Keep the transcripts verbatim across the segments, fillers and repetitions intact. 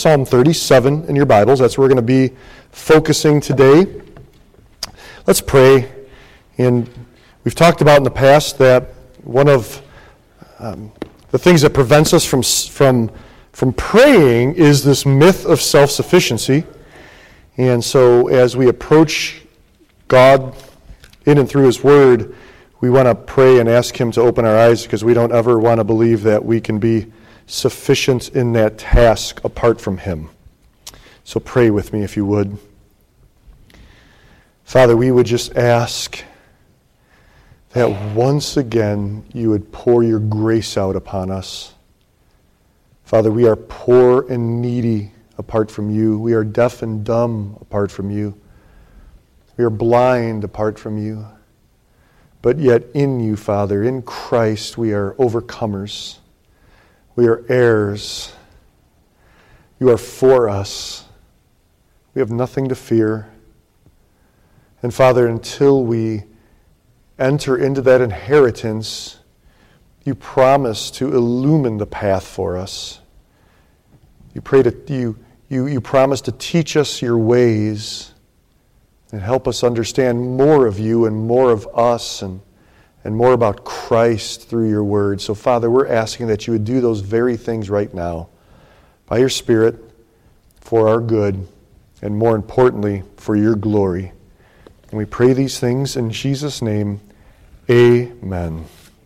Psalm thirty-seven in your Bibles. That's where we're going to be focusing today. Let's pray. And we've talked about in the past that one of um, the things that prevents us from, from, from praying is this myth of self-sufficiency. And so as we approach God in and through His Word, we want to pray and ask Him to open our eyes, because we don't ever want to believe that we can be sufficient in that task apart from Him. So pray with me if you would. Father, we would just ask that once again you would pour your grace out upon us. Father, we are poor and needy apart from you. We are deaf and dumb apart from you. We are blind apart from you. But yet in you, Father, in Christ, we are overcomers. We are heirs. You are for us. We have nothing to fear. And Father, until we enter into that inheritance, you promise to illumine the path for us. You pray to you, you, you promise to teach us your ways and help us understand more of you and more of us and and more about Christ through your word. So, Father, we're asking that you would do those very things right now by your Spirit for our good and, more importantly, for your glory. And we pray these things in Jesus' name. Amen.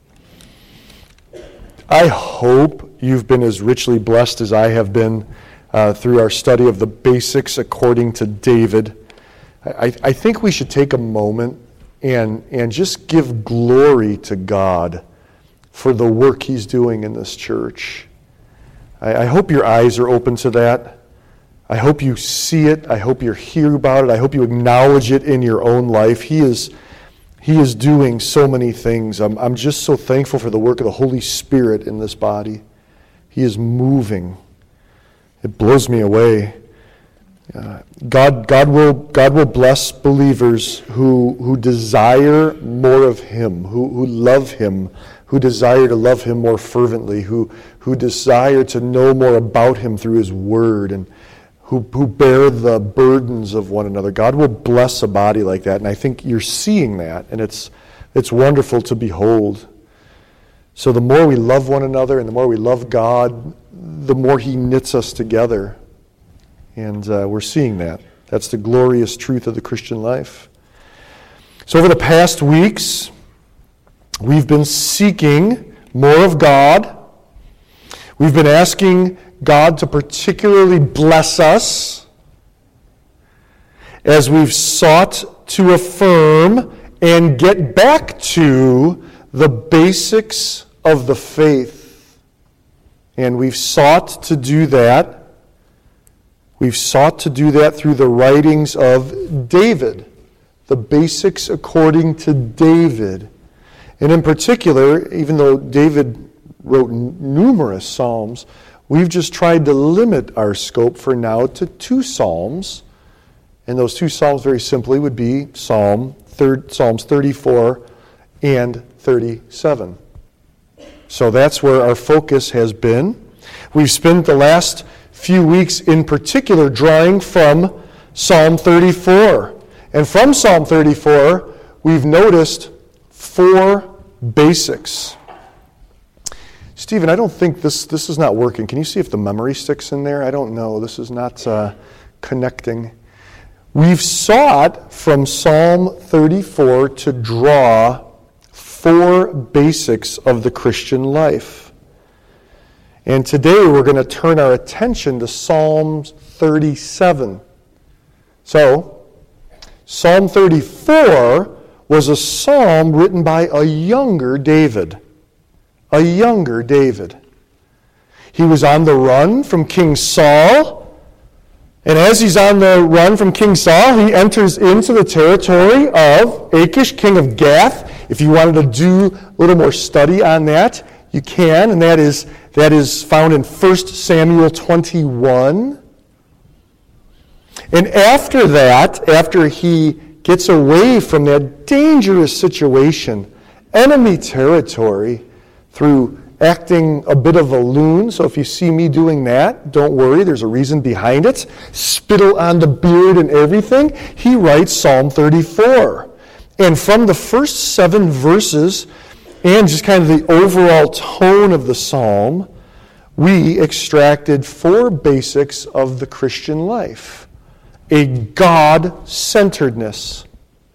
I hope you've been as richly blessed as I have been uh, through our study of the basics according to David. I, I think we should take a moment And, and just give glory to God for the work He's doing in this church. I, I hope your eyes are open to that. I hope you see it. I hope you hear about it. I hope you acknowledge it in your own life. He is, he is doing so many things. I'm, I'm just so thankful for the work of the Holy Spirit in this body. He is moving. It blows me away. Uh, God, God will, God will bless believers who, who desire more of Him, who, who love Him, who desire to love Him more fervently, who, who desire to know more about Him through His Word, and who, who bear the burdens of one another. God will bless a body like that, and I think you're seeing that, and it's, it's wonderful to behold. So the more we love one another and the more we love God, the more He knits us together. And uh, we're seeing that. That's the glorious truth of the Christian life. So over the past weeks, we've been seeking more of God. We've been asking God to particularly bless us as we've sought to affirm and get back to the basics of the faith. And we've sought to do that We've sought to do that through the writings of David, the basics according to David. And in particular, even though David wrote n- numerous psalms, we've just tried to limit our scope for now to two psalms. And those two psalms, very simply, would be Psalm third, Psalms thirty-four and thirty-seven. So that's where our focus has been. We've spent the last few weeks in particular drawing from Psalm thirty-four. And from Psalm thirty-four, we've noticed four basics. Stephen, I don't think this, this is not working. Can you see if the memory sticks in there? I don't know. This is not uh, connecting. We've sought from Psalm thirty-four to draw four basics of the Christian life. And today we're going to turn our attention to Psalm thirty-seven. So, Psalm thirty-four was a psalm written by a younger David. A younger David. He was on the run from King Saul. And as he's on the run from King Saul, he enters into the territory of Achish, king of Gath. If you wanted to do a little more study on that, you can, and that is that is found in First Samuel twenty-one. And after that, after he gets away from that dangerous situation, enemy territory, through acting a bit of a loon, so if you see me doing that, don't worry, there's a reason behind it. Spittle on the beard and everything. He writes Psalm thirty-four. And from the first seven verses, and just kind of the overall tone of the psalm, we extracted four basics of the Christian life. A God-centeredness.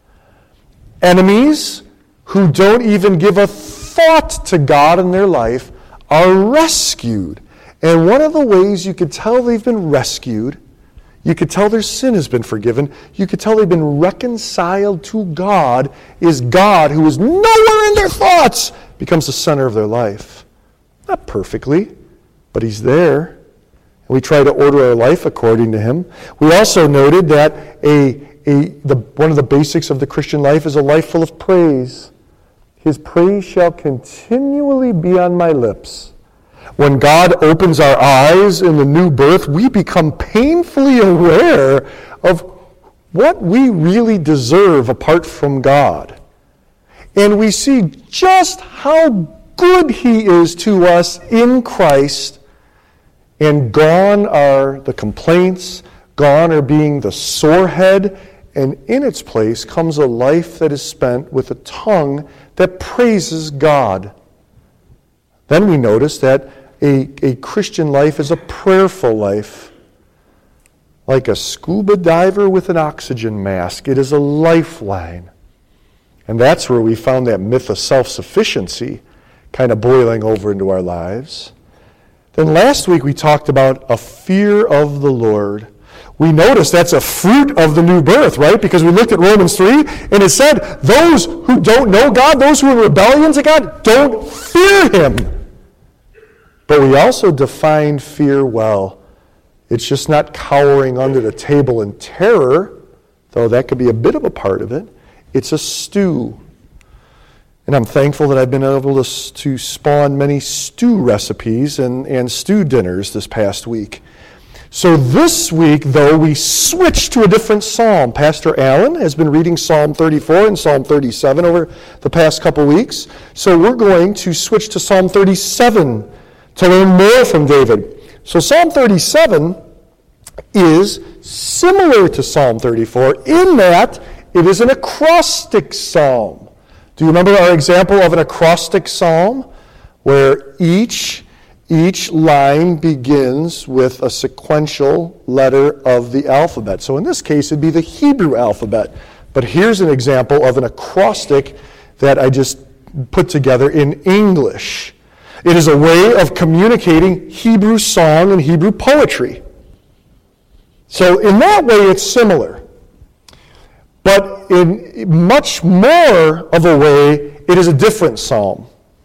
Enemies who don't even give a thought to God in their life are rescued. And one of the ways you could tell they've been rescued, you could tell their sin has been forgiven, you could tell they've been reconciled to God, is God, who is nowhere in their thoughts, becomes the center of their life. Not perfectly, but He's there. And we try to order our life according to Him. We also noted that a, a the one of the basics of the Christian life is a life full of praise. His praise shall continually be on my lips. When God opens our eyes in the new birth, we become painfully aware of what we really deserve apart from God. And we see just how good He is to us in Christ. And gone are the complaints, gone are being the sore head, and in its place comes a life that is spent with a tongue that praises God. Then we notice that a, a Christian life is a prayerful life. Like a scuba diver with an oxygen mask, it is a lifeline. And that's where we found that myth of self-sufficiency kind of boiling over into our lives. Then last week we talked about a fear of the Lord. We noticed that's a fruit of the new birth, right? Because we looked at Romans three, and it said, those who don't know God, those who are in rebellion to God, don't fear Him. But we also defined fear well. It's just not cowering under the table in terror, though that could be a bit of a part of it. It's a stew. And I'm thankful that I've been able to, to spawn many stew recipes and, and stew dinners this past week. So this week, though, we switched to a different psalm. Pastor Allen has been reading Psalm thirty-four and Psalm thirty-seven over the past couple weeks. So we're going to switch to Psalm thirty-seven to learn more from David. So Psalm thirty-seven is similar to Psalm thirty-four in that it is an acrostic psalm. Do you remember our example of an acrostic psalm where each Each line begins with a sequential letter of the alphabet. So in this case, it'd be the Hebrew alphabet. But here's an example of an acrostic that I just put together in English. It is a way of communicating Hebrew song and Hebrew poetry. So in that way, it's similar. But in much more of a way, it is a different psalm.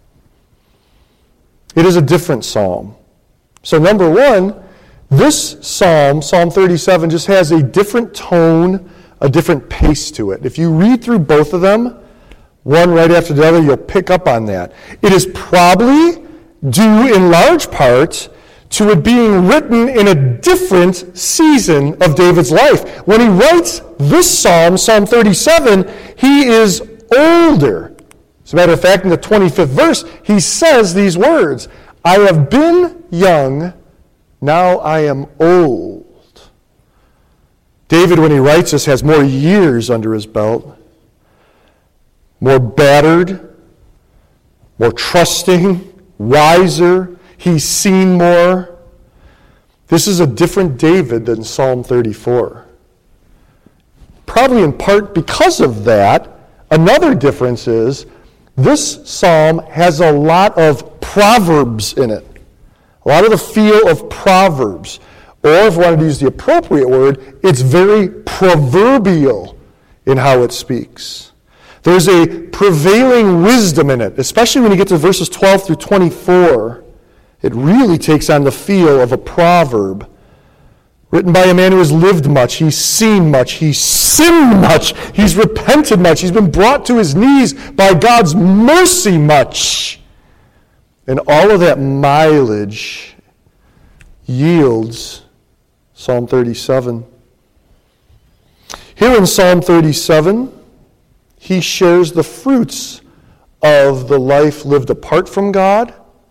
It is a different psalm. So number one, this psalm, Psalm thirty-seven, just has a different tone, a different pace to it. If you read through both of them, one right after the other, you'll pick up on that. It is probably due in large part to it being written in a different season of David's life. When he writes this psalm, Psalm thirty-seven, he is older. As a matter of fact, in the twenty-fifth verse, he says these words, I have been young, now I am old. David, when he writes this, has more years under his belt, more battered, more trusting, wiser. He's seen more. This is a different David than Psalm thirty-four. Probably in part because of that, another difference is this psalm has a lot of proverbs in it. A lot of the feel of proverbs. Or if we wanted to use the appropriate word, it's very proverbial in how it speaks. There's a prevailing wisdom in it, especially when you get to verses twelve through twenty-four. It really takes on the feel of a proverb. Written by a man who has lived much, he's seen much, he's sinned much, he's repented much, he's been brought to his knees by God's mercy much. And all of that mileage yields Psalm thirty-seven. Here in Psalm thirty-seven, he shares the fruits of the life lived apart from God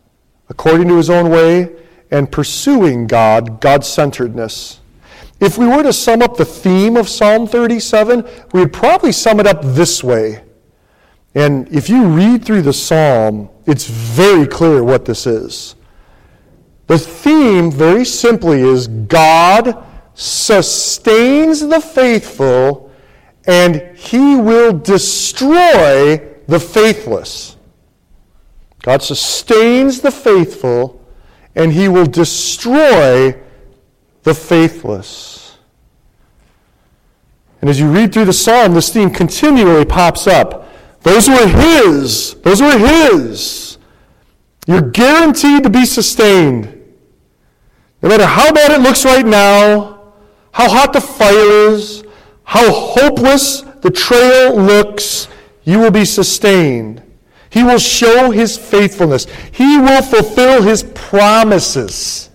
according to his own way, and pursuing God, God-centeredness. If we were to sum up the theme of Psalm thirty-seven, we would probably sum it up this way. And if you read through the psalm, it's very clear what this is. The theme, very simply, is God sustains the faithful, and he will destroy the faithless. God sustains the faithful, and he will destroy the faithless. And as you read through the psalm, this theme continually pops up. Those who are his, those who are his, you're guaranteed to be sustained. No matter how bad it looks right now, how hot the fire is, how hopeless the trail looks, you will be sustained. He will show his faithfulness. He will fulfill his promises.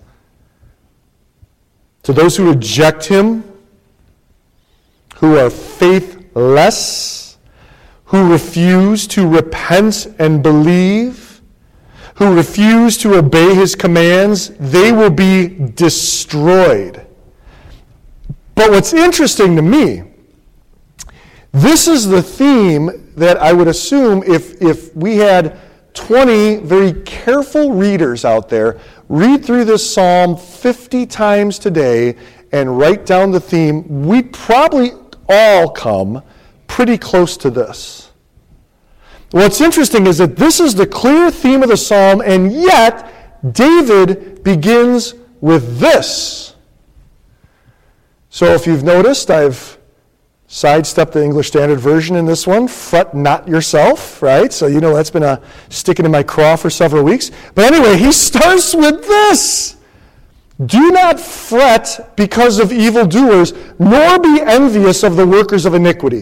To those who reject him, who are faithless, who refuse to repent and believe, who refuse to obey his commands, they will be destroyed. But what's interesting to me, this is the theme that I would assume if, if we had twenty very careful readers out there read through this psalm fifty times today and write down the theme, we'd probably all come pretty close to this. What's interesting is that this is the clear theme of the psalm, and yet David begins with this. So if you've noticed, I've sidestepped the English Standard Version in this one. Fret not yourself, right? So you know that's been a sticking in my craw for several weeks. But anyway, he starts with this. Do not fret because of evildoers, nor be envious of the workers of iniquity.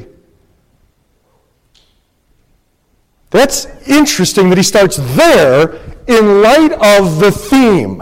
That's interesting that he starts there in light of the theme.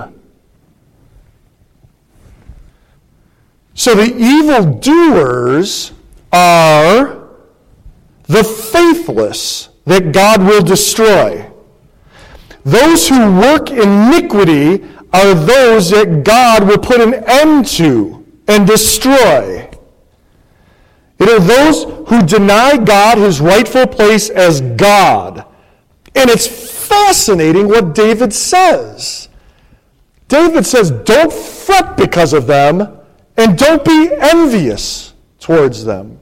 So the evildoers are the faithless that God will destroy. Those who work iniquity are those that God will put an end to and destroy. It are those who deny God his rightful place as God. And it's fascinating what David says. David says, don't fret because of them, and don't be envious towards them.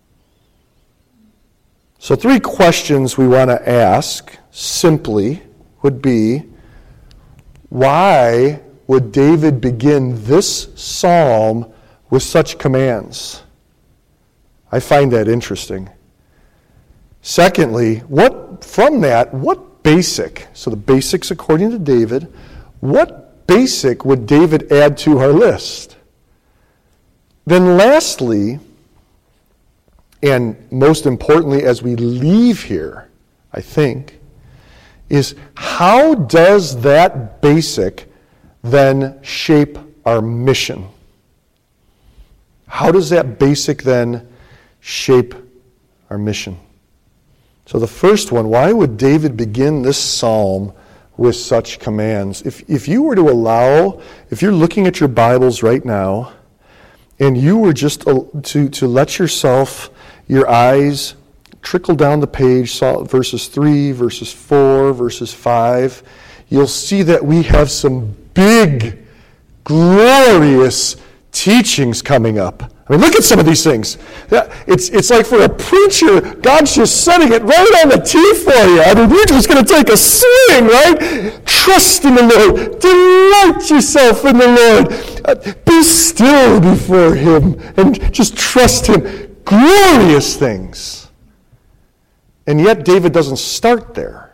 So three questions we want to ask simply would be, why would David begin this psalm with such commands? I find that interesting. Secondly, what from that, what basic, so the basics according to David, what basic would David add to our list? Then lastly, and most importantly as we leave here, I think, is how does that basic then shape our mission? How does that basic then shape our mission? So the first one, why would David begin this psalm with such commands? If, if you were to allow, if you're looking at your Bibles right now, and you were just to, to let yourself, your eyes trickle down the page, verses three, verses four, verses five, you'll see that we have some big, glorious teachings coming up. I mean, look at some of these things. It's, it's like for a preacher, God's just setting it right on the tee for you. I mean, you're just going to take a swing, right? Trust in the Lord. Delight yourself in the Lord. Uh, be still before him and just trust him. Glorious things. And yet David doesn't start there.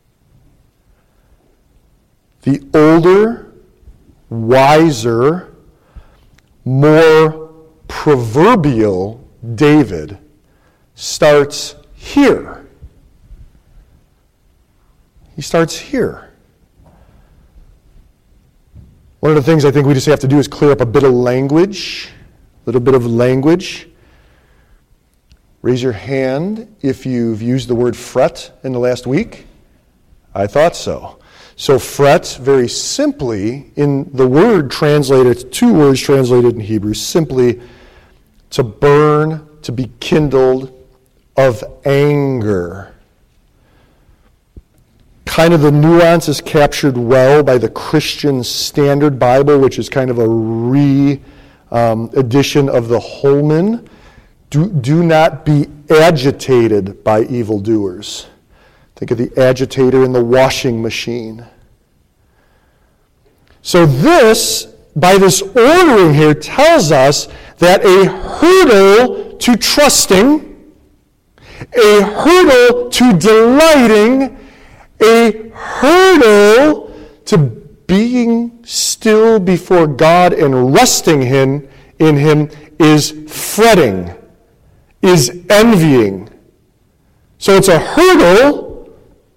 The older, wiser, more proverbial David starts here. He starts here. One of the things I think we just have to do is clear up a bit of language, a little bit of language. Raise your hand if you've used the word fret in the last week. I thought so. So fret, very simply, in the word translated, two words translated in Hebrew, simply to burn, to be kindled of anger. Kind of the nuance is captured well by the Christian Standard Bible, which is kind of a re-edition um, of the Holman. Do, do not be agitated by evildoers. Think of the agitator in the washing machine. So this, by this ordering here, tells us that a hurdle to trusting, a hurdle to delighting, a hurdle to being still before God and resting him, in Him is fretting, is envying. So it's a hurdle,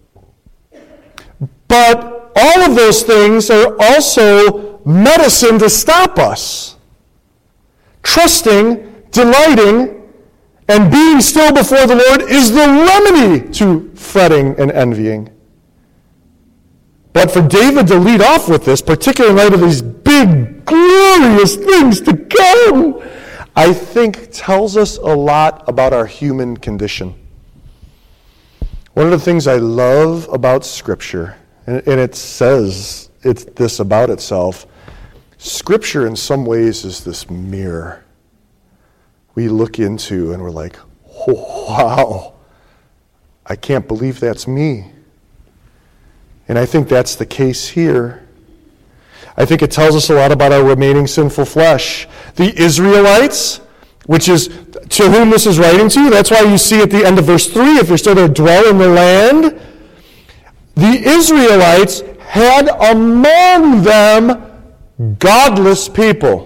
but all of those things are also medicine to stop us. Trusting, delighting, and being still before the Lord is the remedy to fretting and envying. But for David to lead off with this, particularly in light of these big, glorious things to come, I think tells us a lot about our human condition. One of the things I love about Scripture, and, and it says it's this about itself, Scripture in some ways is this mirror we look into and we're like, oh, wow, I can't believe that's me. And I think that's the case here. I think it tells us a lot about our remaining sinful flesh. The Israelites, which is to whom this is writing to, that's why you see at the end of verse three, if you're still to dwell in the land, the Israelites had among them godless people.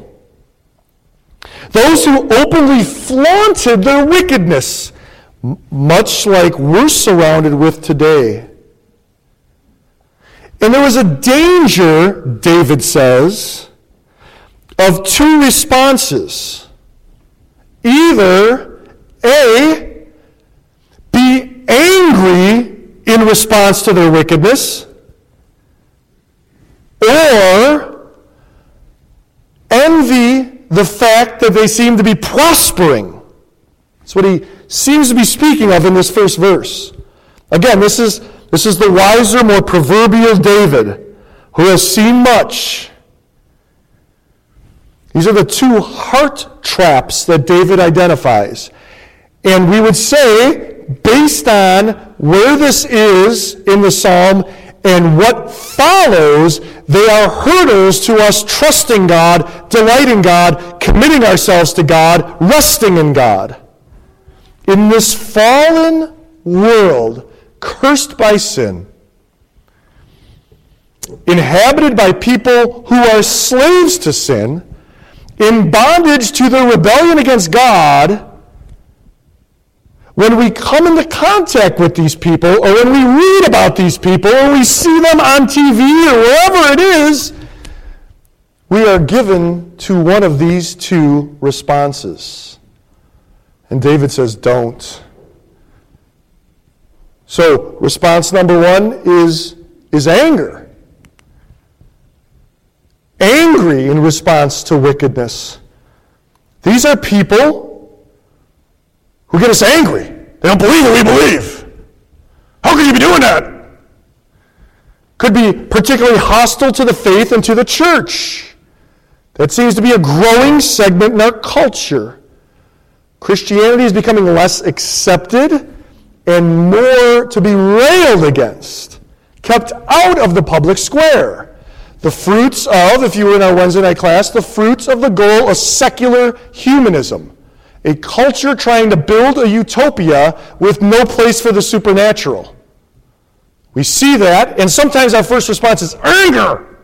Those who openly flaunted their wickedness, much like we're surrounded with today. And there was a danger, David says, of two responses. Either, A, be angry in response to their wickedness, or envy the fact that they seem to be prospering. That's what he seems to be speaking of in this first verse. Again, this is This is the wiser, more proverbial David, who has seen much. These are the two heart traps that David identifies. And we would say, based on where this is in the psalm and what follows, they are hurdles to us trusting God, delighting God, committing ourselves to God, resting in God. In this fallen world, cursed by sin, inhabited by people who are slaves to sin, in bondage to their rebellion against God, when we come into contact with these people, or when we read about these people, or we see them on T V, or wherever it is, we are given to one of these two responses. And David says, don't. So, response number one is, is anger. Angry in response to wickedness. These are people who get us angry. They don't believe what we believe. How could you be doing that? Could be particularly hostile to the faith and to the church. That seems to be a growing segment in our culture. Christianity is becoming less accepted and more to be railed against, kept out of the public square. The fruits of, if you were in our Wednesday night class, the fruits of the goal of secular humanism, a culture trying to build a utopia with no place for the supernatural. We see that, and sometimes our first response is anger.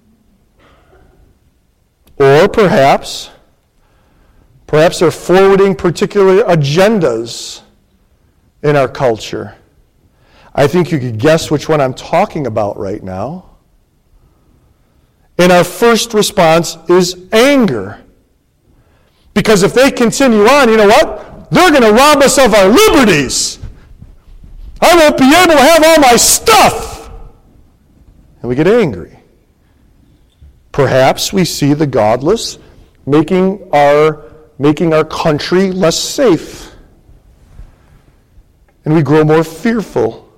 Or perhaps, perhaps they're forwarding particular agendas in our culture. I think you could guess which one I'm talking about right now. And our first response is anger. Because if they continue on, you know what? They're going to rob us of our liberties. I won't be able to have all my stuff. and we get angry. Perhaps we see the godless making our, making our country less safe, and we grow more fearful.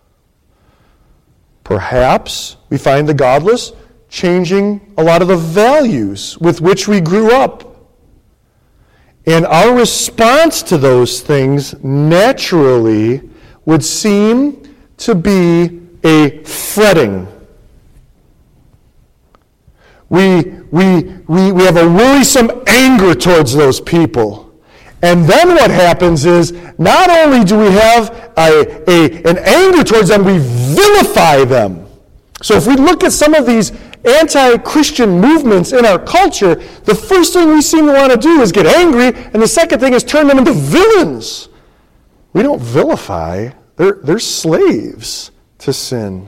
Perhaps we find the godless changing a lot of the values with which we grew up. And our response to those things naturally would seem to be a fretting. We, we, we, we have a worrisome anger towards those people. And then what happens is, not only do we have a, a, an anger towards them, we vilify them. So if we look at some of these anti-Christian movements in our culture, the first thing we seem to want to do is get angry, and the second thing is turn them into villains. We don't vilify. They're, they're slaves to sin.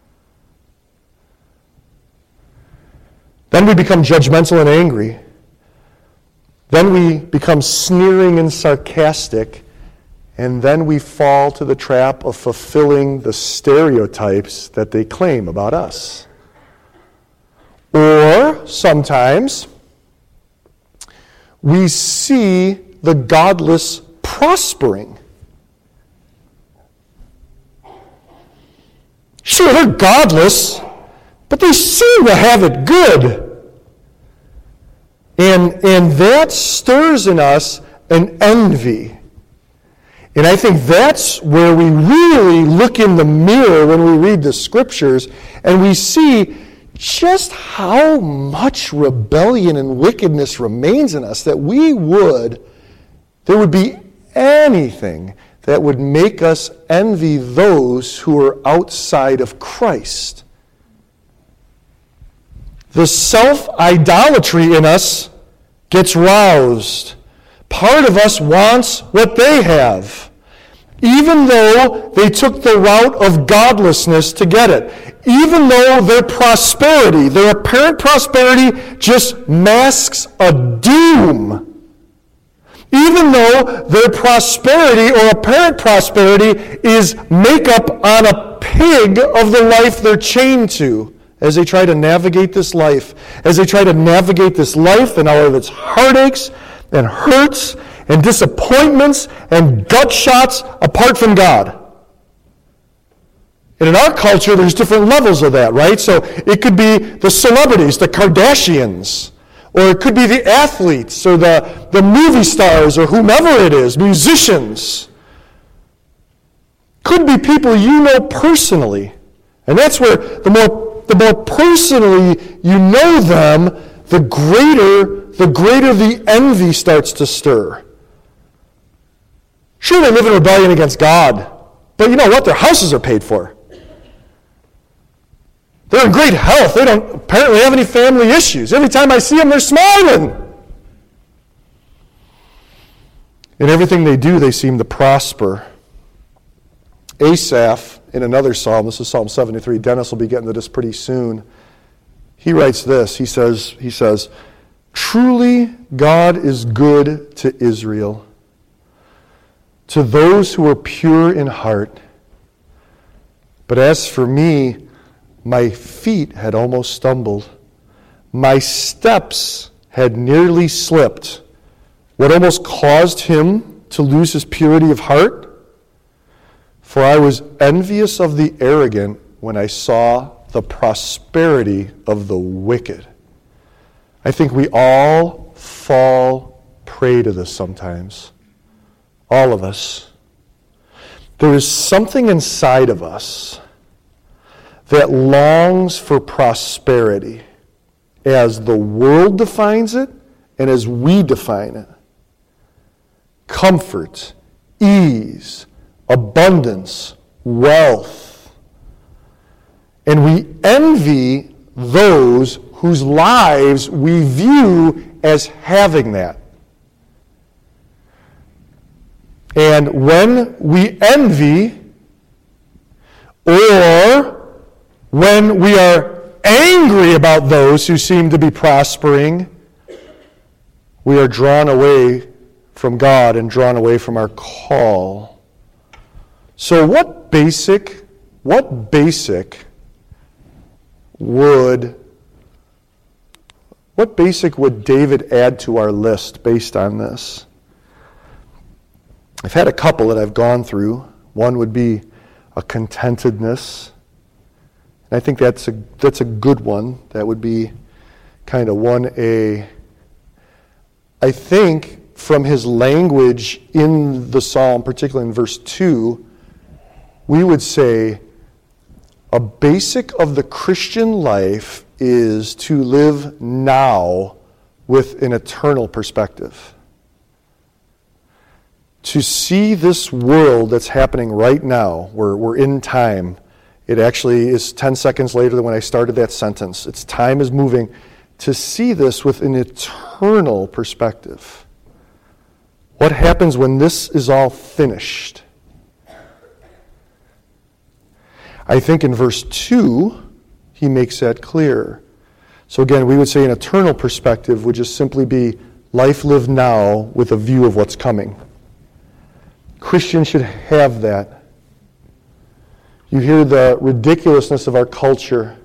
Then we become judgmental and angry. Then we become sneering and sarcastic, and then we fall to the trap of fulfilling the stereotypes that they claim about us. Or sometimes we see the godless prospering. Sure, they're godless, but they seem to have it good. And, and that stirs in us an envy. And I think that's where we really look in the mirror when we read the Scriptures, and we see just how much rebellion and wickedness remains in us, that we would, there would be anything that would make us envy those who are outside of Christ. The self-idolatry in us gets roused. Part of us wants what they have, even though they took the route of godlessness to get it. Even though their prosperity, their apparent prosperity, just masks a doom. Even though their prosperity or apparent prosperity is makeup on a pig of the life they're chained to as they try to navigate this life. As they try to navigate this life and all of its heartaches and hurts and disappointments and gut shots apart from God. And in our culture, there's different levels of that, right? So it could be the celebrities, the Kardashians, or it could be the athletes, or the, the movie stars, or whomever it is, musicians. Could be people you know personally. And that's where the more, the more personally you know them, the greater, the greater the envy starts to stir. Sure, they live in rebellion against God, but you know what? Their houses are paid for. They're in great health. They don't apparently have any family issues. Every time I see them, they're smiling. In everything they do, they seem to prosper. Asaph, in another psalm, this is Psalm seventy-three, Dennis will be getting to this pretty soon. He writes this, he says, he says, "Truly God is good to Israel, to those who are pure in heart. But as for me, my feet had almost stumbled. My steps had nearly slipped." What almost caused him to lose his purity of heart? "For I was envious of the arrogant when I saw the prosperity of the wicked." I think we all fall prey to this sometimes. All of us. There is something inside of us that longs for prosperity as the world defines it and as we define it. Comfort, ease, abundance, wealth. And we envy those whose lives we view as having that. And when we envy, or when we are angry about those who seem to be prospering, we are drawn away from God and drawn away from our call. So what basic, what basic would, what basic would David add to our list based on this? I've had a couple that I've gone through. One would be a contentedness. And I think that's a that's a good one. That would be kind of one A. I think from his language in the psalm, particularly in verse two, we would say a basic of the Christian life is to live now with an eternal perspective. To see this world that's happening right now, we're, we're in time. It actually is ten seconds later than when I started that sentence. It's time is moving. To see this with an eternal perspective. What happens when this is all finished? I think in verse two, he makes that clear. So again, we would say an eternal perspective would just simply be life lived now with a view of what's coming. Christians should have that. You hear the ridiculousness of our culture.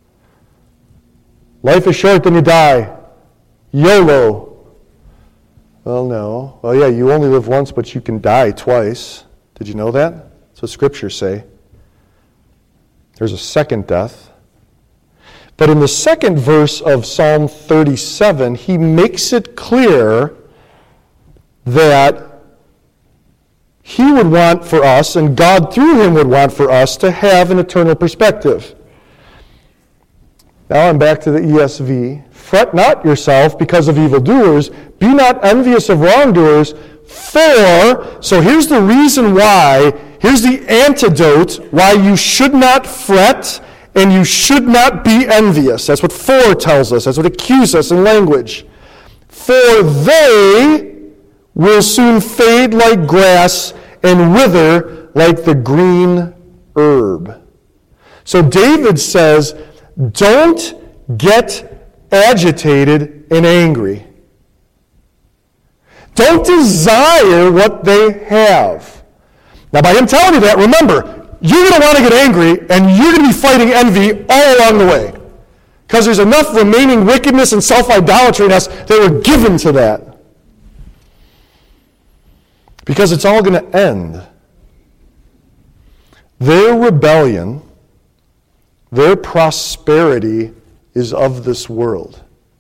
Life is short, then you die. YOLO. Well, no. Well, yeah, you only live once, but you can die twice. Did you know that? That's what scriptures say. There's a second death. But in the second verse of Psalm thirty-seven, he makes it clear that he would want for us, and God through him would want for us, to have an eternal perspective. Now I'm back to the E S V. Fret not yourself because of evildoers. Be not envious of wrongdoers. For, so here's the reason why, here's the antidote why you should not fret and you should not be envious. That's what for tells us. That's what accuse us in language. For they will soon fade like grass and wither like the green herb. So David says, don't get agitated and angry. Don't desire what they have. Now, by him telling you that, remember, you're going to want to get angry, and you're going to be fighting envy all along the way. Because there's enough remaining wickedness and self-idolatry in us that we're given to that. Because it's all going to end. Their rebellion, their prosperity is of this world.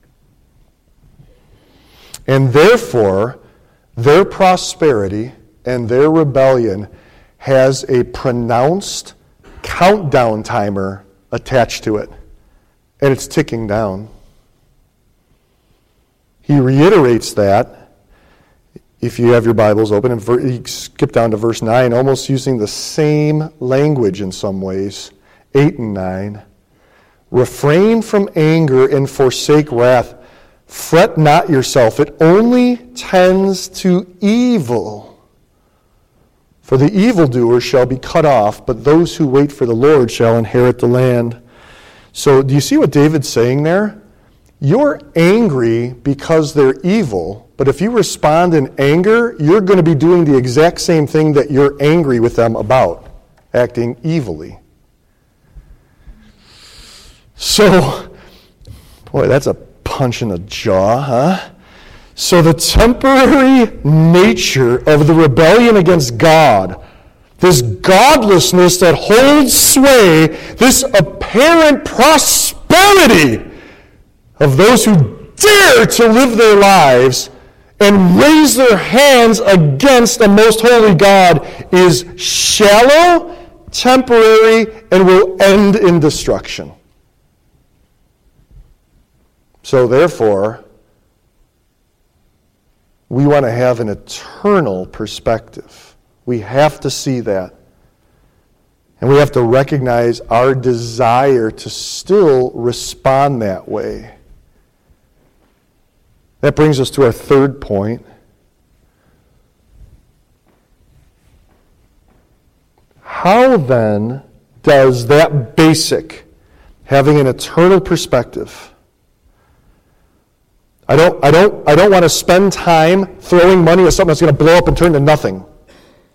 And therefore, their prosperity and their rebellion has a pronounced countdown timer attached to it. And it's ticking down. He reiterates that. If you have your Bibles open, and you skip down to verse nine, almost using the same language in some ways. eight and nine. Refrain from anger and forsake wrath. Fret not yourself. It only tends to evil. For the evildoer shall be cut off, but those who wait for the Lord shall inherit the land. So do you see what David's saying there? You're angry because they're evil, but if you respond in anger, you're going to be doing the exact same thing that you're angry with them about, acting evilly. So, boy, that's a punch in the jaw, huh? So the temporary nature of the rebellion against God, this godlessness that holds sway, this apparent prosperity of those who dare to live their lives and raise their hands against the most holy God, is shallow, temporary, and will end in destruction. So therefore, we want to have an eternal perspective. We have to see that. And we have to recognize our desire to still respond that way. That brings us to our third point. How then does that basic, having an eternal perspective, I don't, I don't, I don't want to spend time throwing money at something that's going to blow up and turn to nothing.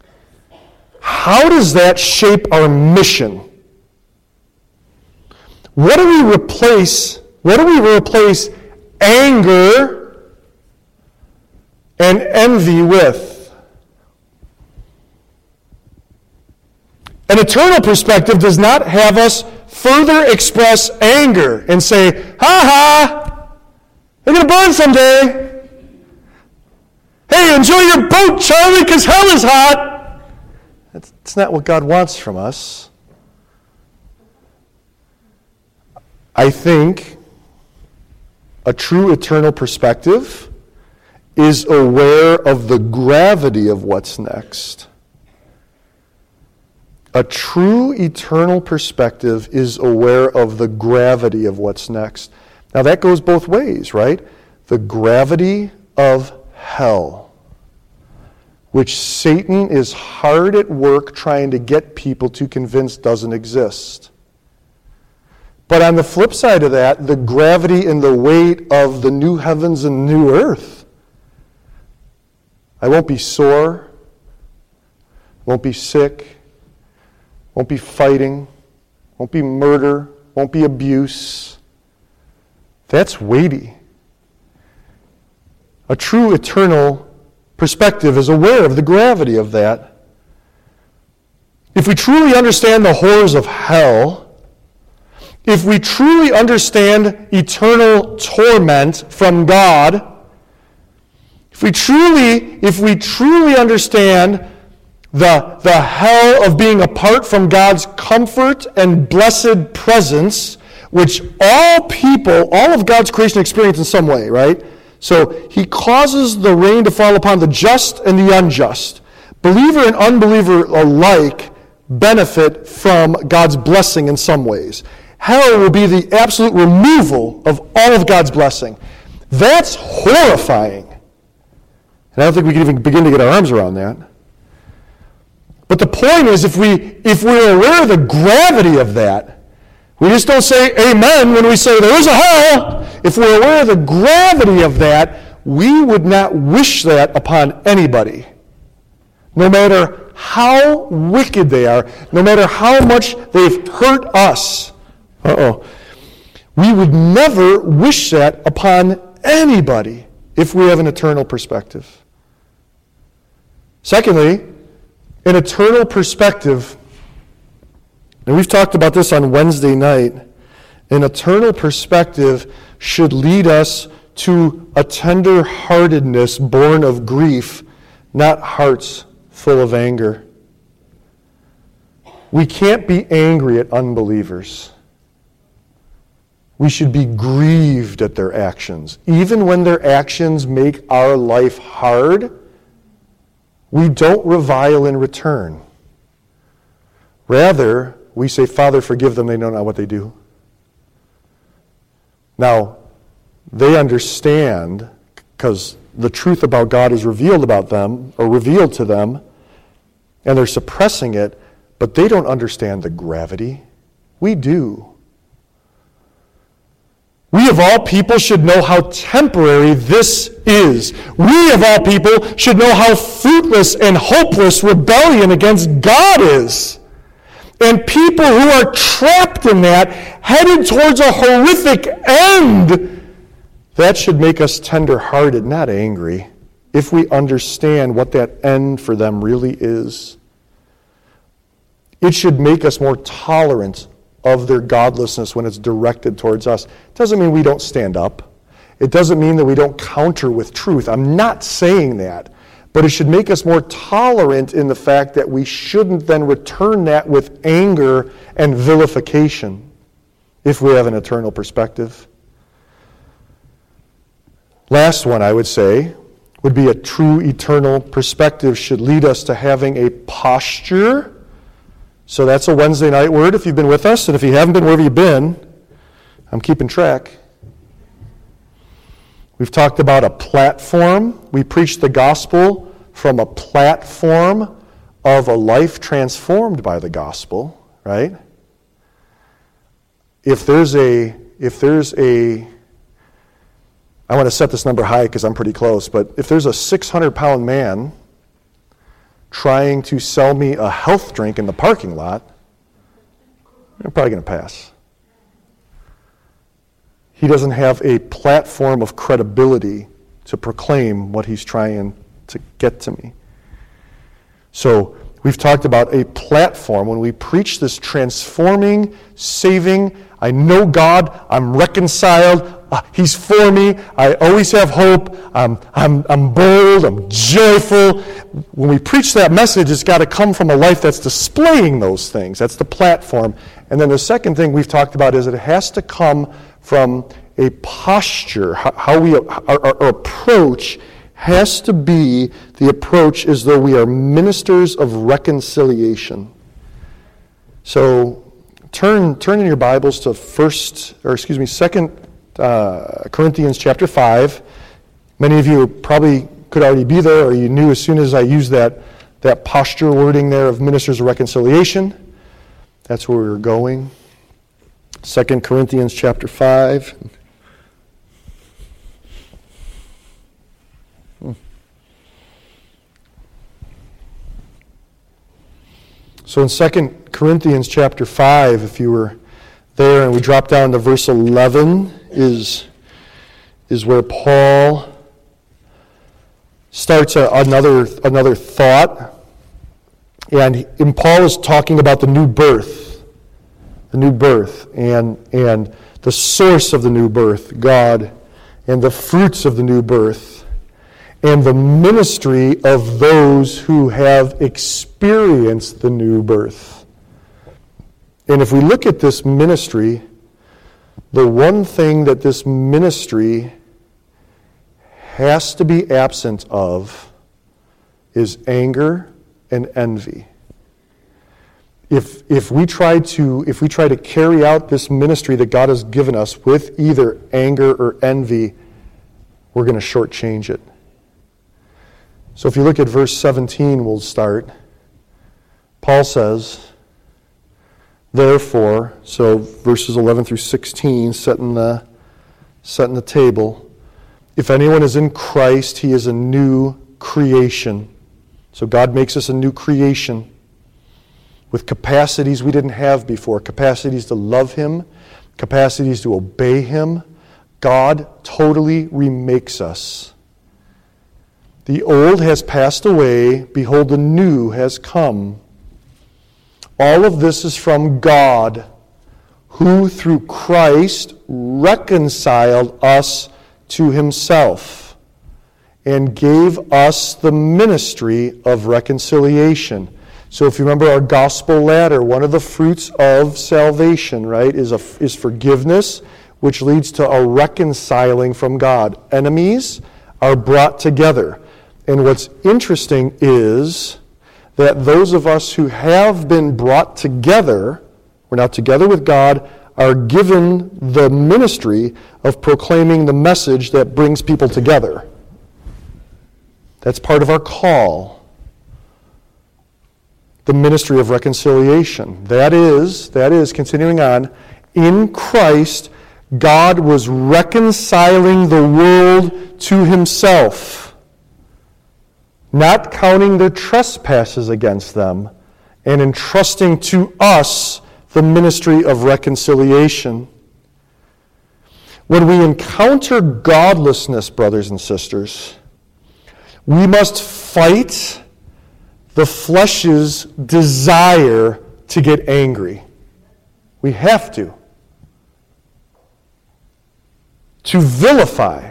How does that shape our mission? What do we replace? What do we replace anger and envy with? An eternal perspective does not have us further express anger and say, ha ha, they're going to burn someday. Hey, enjoy your boat, Charlie, because hell is hot. That's, that's not what God wants from us. I think a true eternal perspective is aware of the gravity of what's next. A true eternal perspective is aware of the gravity of what's next. Now that goes both ways, right? The gravity of hell, which Satan is hard at work trying to get people to convince doesn't exist. But on the flip side of that, the gravity and the weight of the new heavens and new earth. I won't be sore, won't be sick, won't be fighting, won't be murder, won't be abuse. That's weighty. A true eternal perspective is aware of the gravity of that. If we truly understand the horrors of hell, if we truly understand eternal torment from God, if we truly, if we truly understand the, the hell of being apart from God's comfort and blessed presence, which all people, all of God's creation experience in some way, right? So he causes the rain to fall upon the just and the unjust. Believer and unbeliever alike benefit from God's blessing in some ways. Hell will be the absolute removal of all of God's blessing. That's horrifying. And I don't think we can even begin to get our arms around that. But the point is, if, we, if we're aware of the gravity of that, we just don't say amen when we say there is a hell. If we're aware of the gravity of that, we would not wish that upon anybody. No matter how wicked they are, no matter how much they've hurt us. Uh-oh. We would never wish that upon anybody if we have an eternal perspective. Secondly, an eternal perspective, and we've talked about this on Wednesday night, an eternal perspective should lead us to a tender-heartedness born of grief, not hearts full of anger. We can't be angry at unbelievers. We should be grieved at their actions. Even when their actions make our life hard, we don't revile in return. Rather, we say, Father, forgive them, they know not what they do. Now, they understand, because the truth about God is revealed about them, or revealed to them, and they're suppressing it, but they don't understand the gravity. We do. We of all people should know how temporary this is. We of all people should know how fruitless and hopeless rebellion against God is. And people who are trapped in that, headed towards a horrific end, that should make us tender-hearted, not angry, if we understand what that end for them really is. It should make us more tolerant of their godlessness when it's directed towards us. It doesn't mean we don't stand up. It doesn't mean that we don't counter with truth. I'm not saying that. But it should make us more tolerant in the fact that we shouldn't then return that with anger and vilification if we have an eternal perspective. Last one, I would say, would be a true eternal perspective should lead us to having a posture. So that's a Wednesday night word if you've been with us. And if you haven't been, where have you been? I'm keeping track. We've talked about a platform. We preach the gospel from a platform of a life transformed by the gospel, right? If there's a, if there's a, I want to set this number high because I'm pretty close, but if there's a six hundred pound man trying to sell me a health drink in the parking lot, I'm probably going to pass. he doesn't have a platform of credibility to proclaim what he's trying to get to me. So we've talked about a platform. When we preach this transforming, saving, I know God, I'm reconciled, uh, he's for me, I always have hope, I'm, I'm, I'm bold, I'm joyful. When we preach that message, it's got to come from a life that's displaying those things. That's the platform. And then the second thing we've talked about is it has to come from a posture. How, how we, our, our approach has to be the approach as though we are ministers of reconciliation. So turn turn in your Bibles to first, or excuse me, Second uh, Corinthians chapter five. Many of you probably could already be there, or you knew as soon as I used that that posture wording there of ministers of reconciliation. That's where we were going. Second Corinthians chapter five. So in Second Corinthians chapter five, if you were there, and we drop down to verse eleven, is, is where Paul starts a, another, another thought. And, and Paul is talking about the new birth, the new birth, and, and the source of the new birth, God, and the fruits of the new birth, and the ministry of those who have experienced the new birth. And if we look at this ministry, the one thing that this ministry has to be absent of is anger and envy. If if we try to if we try to carry out this ministry that God has given us with either anger or envy, we're going to shortchange it. So if you look at verse seventeen, we'll start. Paul says, therefore, so verses eleven through sixteen, setting the, setting the table. If anyone is in Christ, he is a new creation. So God makes us a new creation with capacities we didn't have before, capacities to love him, capacities to obey him. God totally remakes us. The old has passed away, behold, the new has come. All of this is from God, who through Christ reconciled us to himself and gave us the ministry of reconciliation. So if you remember our gospel ladder, one of the fruits of salvation, right, is, a, is forgiveness, which leads to a reconciling from God. Enemies are brought together. And what's interesting is that those of us who have been brought together, we're now together with God, are given the ministry of proclaiming the message that brings people together. That's part of our call. The ministry of reconciliation. That is, that is, continuing on, in Christ, God was reconciling the world to himself, not counting their trespasses against them, and entrusting to us the ministry of reconciliation. When we encounter godlessness, brothers and sisters, we must fight the flesh's desire to get angry. We have to. To vilify.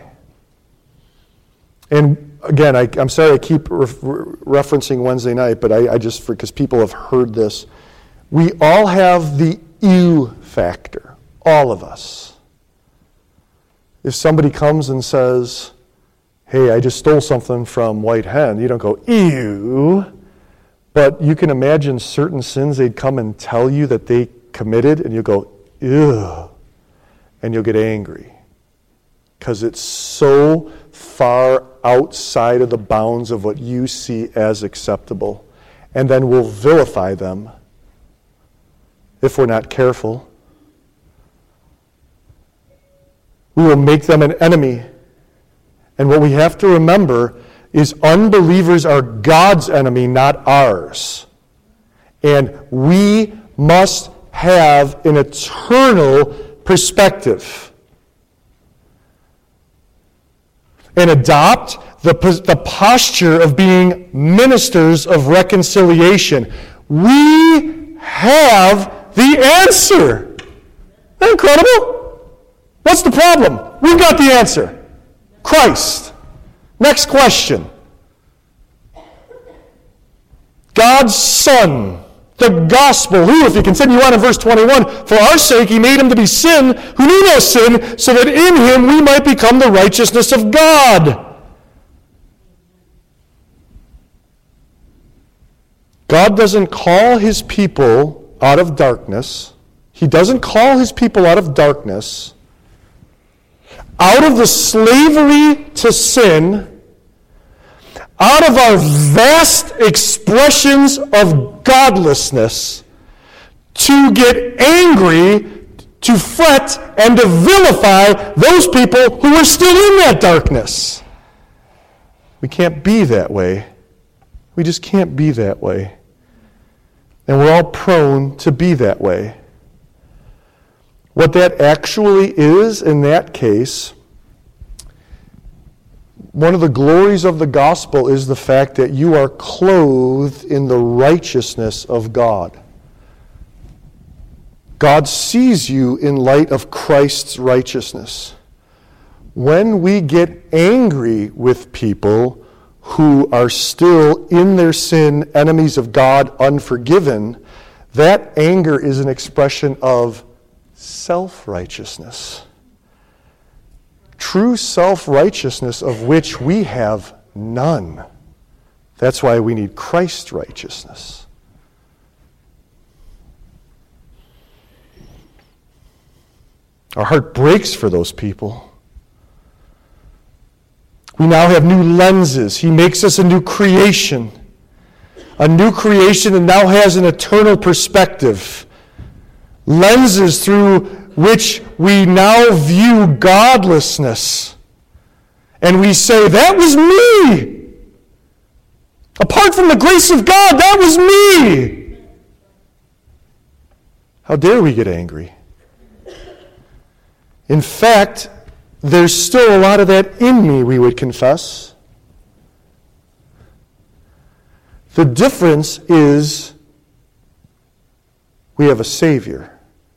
And again, I, I'm sorry I keep re- referencing Wednesday night, but I, I just, because people have heard this. We all have the ew factor. All of us. If somebody comes and says, hey, I just stole something from White Hen, you don't go, ew. But you can imagine certain sins they'd come and tell you that they committed, and you'll go, ew. And you'll get angry. Because it's so far outside of the bounds of what you see as acceptable. And then we'll vilify them if we're not careful. We will make them an enemy. And what we have to remember is unbelievers are God's enemy, not ours. And we must have an eternal perspective. and adopt the, the posture of being ministers of reconciliation. We have the answer. Isn't that incredible? What's the problem? We've got the answer. Christ. Next question. God's Son, the gospel, who, if you continue on in verse twenty-one, for our sake he made him to be sin who knew no sin, so that in him we might become the righteousness of God. God doesn't call his people out of darkness. He doesn't call his people out of darkness, out of the slavery to sin, out of our vast expressions of godlessness, to get angry, to fret, and to vilify those people who are still in that darkness. We can't be that way. We just can't be that way. And we're all prone to be that way. What that actually is in that case, one of the glories of the gospel is the fact that you are clothed in the righteousness of God. God sees you in light of Christ's righteousness. When we get angry with people who are still in their sin, enemies of God, unforgiven, that anger is an expression of self-righteousness. True self-righteousness of which we have none. That's why we need Christ's righteousness. Our heart breaks for those people. We now have new lenses. He makes us a new creation. A new creation that now has an eternal perspective. Lenses through which we now view godlessness. And we say, that was me. Apart from the grace of God, that was me. How dare we get angry? In fact, there's still a lot of that in me, we would confess. The difference is we have a Savior.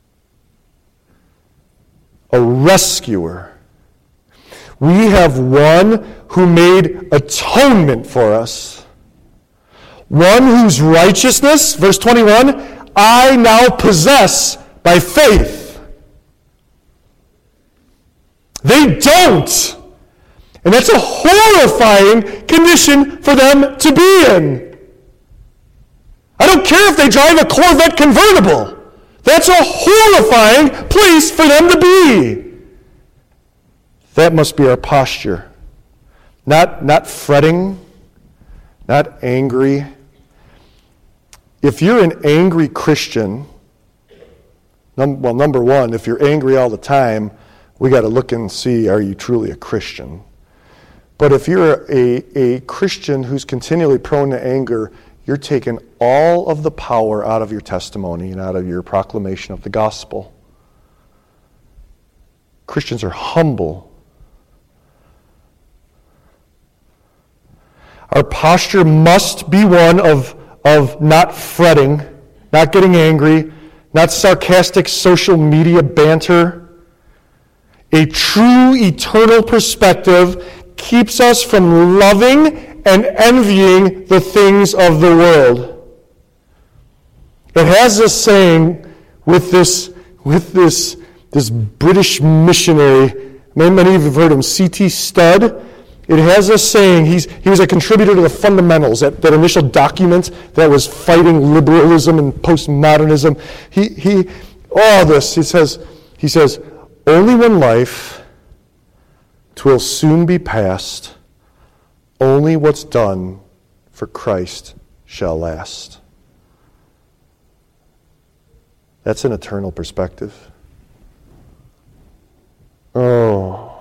A rescuer. We have one who made atonement for us. One whose righteousness, verse twenty-one, I now possess by faith. They don't. And that's a horrifying condition for them to be in. I don't care if they drive a Corvette convertible. That's a horrifying place for them to be. That must be our posture. Not, not fretting, not angry. If you're an angry Christian, num- well, number one, if you're angry all the time, we got to look and see, are you truly a Christian? But if you're a, a Christian who's continually prone to anger, you're taking all of the power out of your testimony and out of your proclamation of the gospel. Christians are humble. Our posture must be one of, of not fretting, not getting angry, not sarcastic social media banter. A true eternal perspective keeps us from loving and envying the things of the world. It has this saying with this, with this, this British missionary, many of you have heard him, C T Studd. It has a saying, he's, he was a contributor to the Fundamentals, that, that initial document that was fighting liberalism and postmodernism. He, he, all this, he says, he says, only when life 'twill soon be past, only what's done for Christ shall last. That's an eternal perspective. Oh.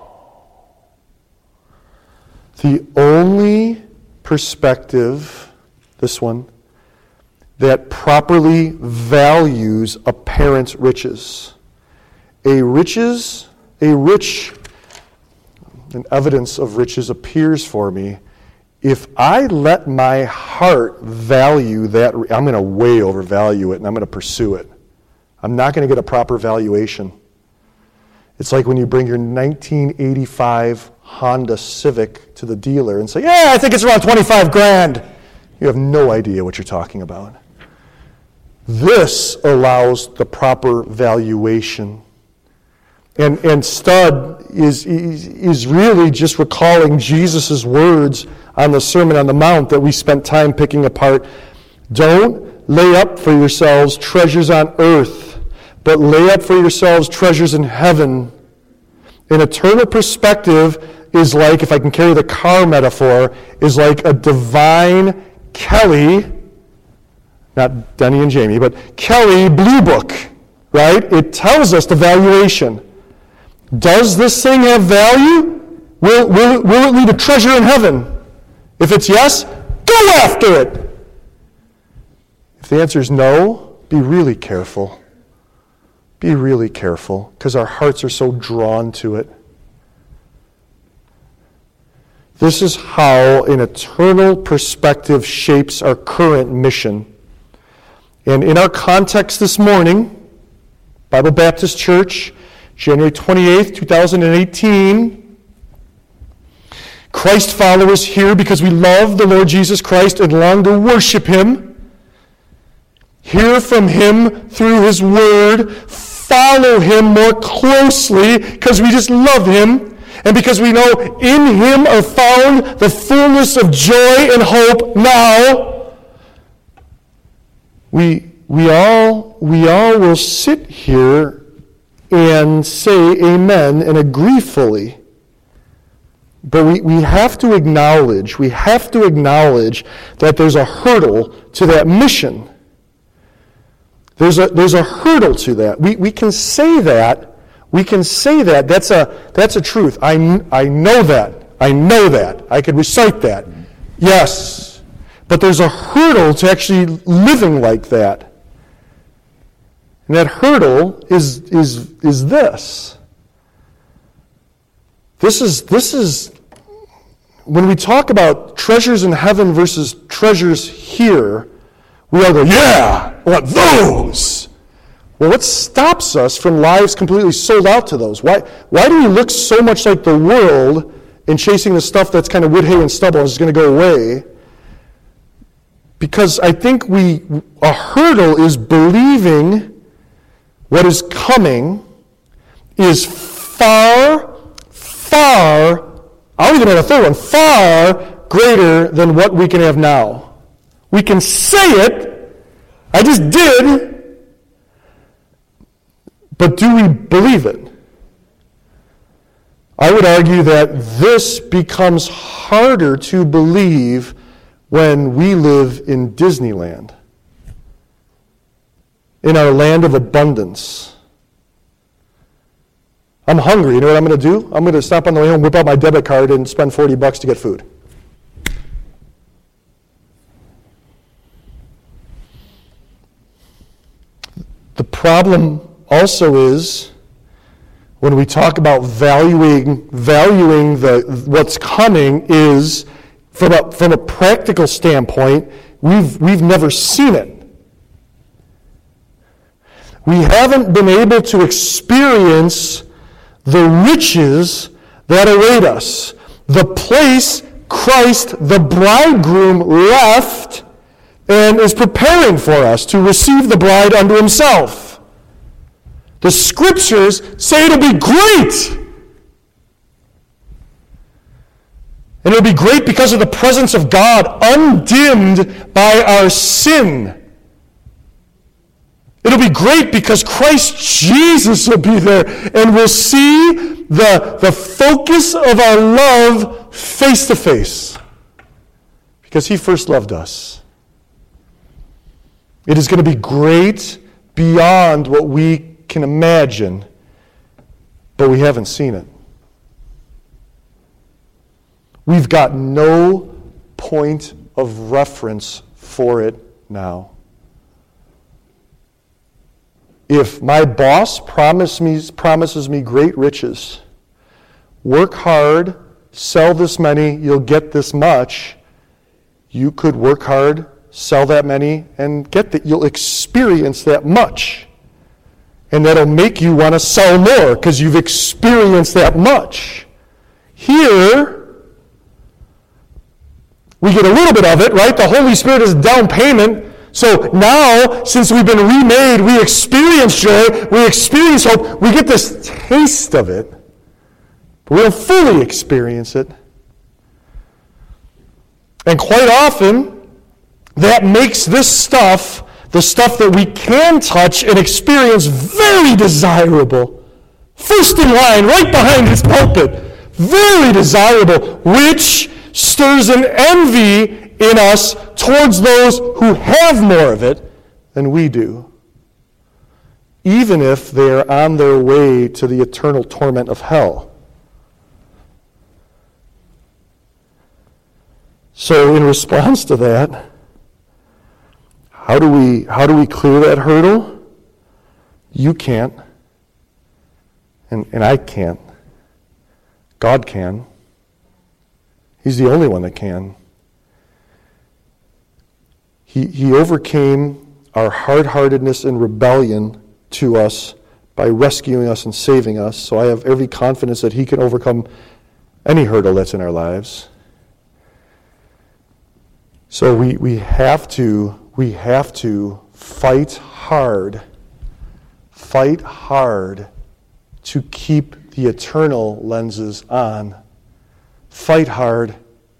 The only perspective, this one, that properly values a parent's riches. A riches, a rich, and evidence of riches appears for me, if I let my heart value that, I'm going to way overvalue it and I'm going to pursue it. I'm not going to get a proper valuation. It's like when you bring your nineteen eighty-five Honda Civic to the dealer and say, yeah, I think it's around twenty-five grand. You have no idea what you're talking about. This allows the proper valuation. And, and Stud is, is, is really just recalling Jesus' words on the Sermon on the Mount that we spent time picking apart. Don't lay up for yourselves treasures on earth, but lay up for yourselves treasures in heaven. An eternal perspective is like, if I can carry the car metaphor, is like a divine Kelly, not Denny and Jamie, but Kelly Blue Book, right? It tells us the valuation. Does this thing have value? Will, will, will it lead to treasure in heaven? If it's yes, go after it. If the answer is no, be really careful. Be really careful, because our hearts are so drawn to it. This is how an eternal perspective shapes our current mission. And in our context this morning, Bible Baptist Church, January twenty-eighth, twenty eighteen, Christ followers here because we love the Lord Jesus Christ and long to worship Him, hear from Him through His Word, follow Him more closely because we just love Him, and because we know in Him are found the fullness of joy and hope now. We, we, all, we all will sit here and say amen and agree fully. But we, we have to acknowledge, we have to acknowledge that there's a hurdle to that mission. There's a, there's a hurdle to that. We, we can say that. We can say that. That's a, that's a truth. I, I know that. I know that. I could recite that. Yes. But there's a hurdle to actually living like that. And that hurdle is, is, is this. This is, this is, when we talk about treasures in heaven versus treasures here, we all go, yeah, I want those. Well, what stops us from lives completely sold out to those? Why, why do we look so much like the world in chasing the stuff that's kind of wood, hay, and stubble and is going to go away? Because I think we, a hurdle is believing what is coming is far, far, I don't even have a third one, far greater than what we can have now. We can say it, I just did, but do we believe it? I would argue that this becomes harder to believe when we live in Disneyland, in our land of abundance. I'm hungry. You know what I'm going to do? I'm going to stop on the way home, whip out my debit card, and spend forty bucks to get food. The problem also is when we talk about valuing valuing the what's coming is from a from a practical standpoint, we've we've never seen it. We haven't been able to experience the riches that await us. The place Christ, the bridegroom, left and is preparing for us to receive the bride unto Himself. The Scriptures say it'll be great. And it'll be great because of the presence of God, undimmed by our sin. It'll be great because Christ Jesus will be there, and we'll see the, the focus of our love face to face. Because He first loved us. It is going to be great beyond what we can imagine, but we haven't seen it. We've got no point of reference for it now. If my boss promise me, promises me great riches, work hard, sell this many, you'll get this much. You could work hard, sell that many, and get that. You'll experience that much. And that'll make you want to sell more because you've experienced that much. Here, we get a little bit of it, right? The Holy Spirit is down payment. So now, since we've been remade, we experience joy, we experience hope, we get this taste of it. But we don't fully experience it. And quite often, that makes this stuff, the stuff that we can touch and experience, very desirable. First in line, right behind his pulpit. Very desirable, which stirs an envy in us towards those who have more of it than we do, even if they are on their way to the eternal torment of hell. So in response to that, how do we how do we clear that hurdle? You can't, and, and I can't. God can. He's the only one that can. He, he overcame our hard-heartedness and rebellion to us by rescuing us and saving us. So I have every confidence that he can overcome any hurdle that's in our lives. So we, we have to we have to fight hard. Fight hard to keep the eternal lenses on. Fight hard.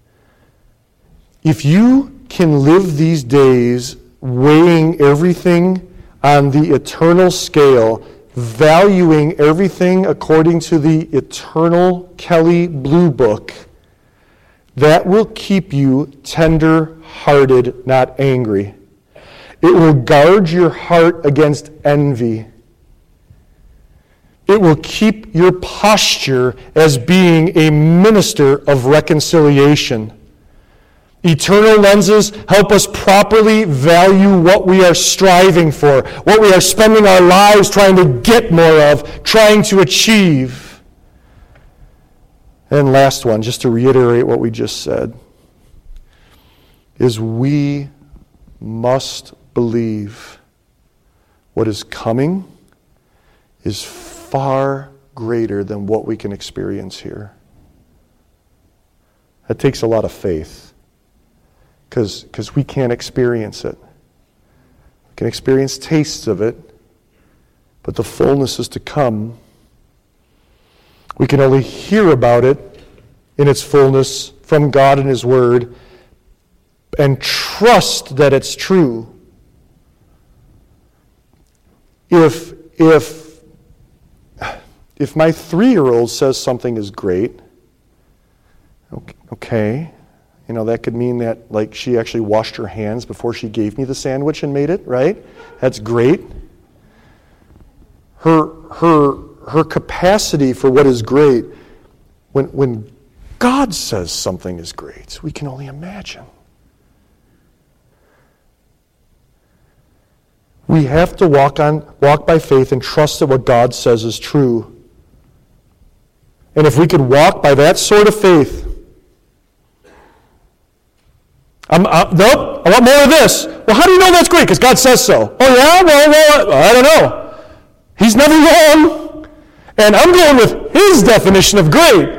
If you can live these days weighing everything on the eternal scale, valuing everything according to the eternal Kelly Blue Book, that will keep you tender-hearted, not angry. It will guard your heart against envy. It will keep your posture as being a minister of reconciliation. Eternal lenses help us properly value what we are striving for, what we are spending our lives trying to get more of, trying to achieve. And last one, just to reiterate what we just said, is we must believe what is coming is far greater than what we can experience here. That takes a lot of faith, because because we can't experience it. We can experience tastes of it, but the fullness is to come. We can only hear about it in its fullness from God and His Word and trust that it's true. If if if my three-year-old says something is great, okay, you know, that could mean that like she actually washed her hands before she gave me the sandwich and made it, right? That's great. Her her her capacity for what is great, when when God says something is great, we can only imagine. We have to walk on walk by faith and trust that what God says is true. And if we could walk by that sort of faith, I'm, uh, nope, I want more of this. Well, how do you know that's great? Because God says so. Oh yeah? Well, well, I don't know. He's never wrong. And I'm going with His definition of great.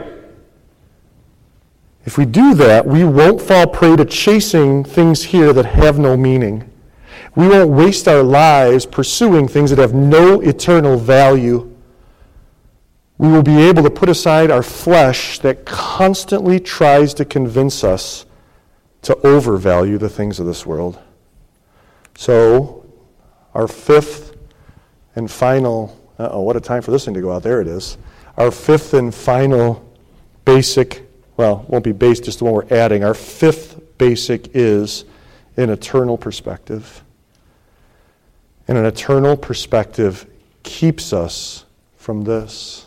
If we do that, we won't fall prey to chasing things here that have no meaning. We won't waste our lives pursuing things that have no eternal value. We will be able to put aside our flesh that constantly tries to convince us to overvalue the things of this world. So, our fifth and final, uh-oh, what a time for this thing to go out. There it is. Our fifth and final basic, well, won't be base, just the one we're adding. Our fifth basic is an eternal perspective. And an eternal perspective keeps us from this.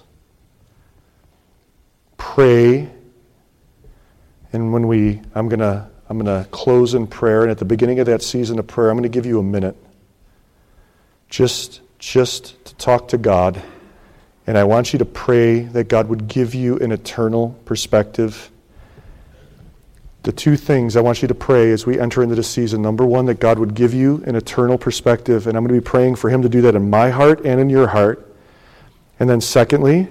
Pray, and when we, I'm gonna, I'm gonna close in prayer, and at the beginning of that season of prayer, I'm gonna give you a minute, just, just to talk to God And I want you to pray that God would give you an eternal perspective. The two things I want you to pray as we enter into this season. Number one, that God would give you an eternal perspective. And I'm going to be praying for him to do that in my heart and in your heart. And then secondly,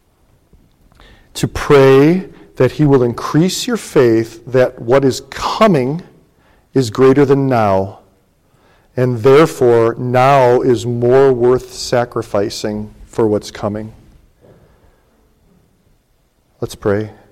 to pray that he will increase your faith that what is coming is greater than now. And therefore, now is more worth sacrificing for what's coming. Let's pray.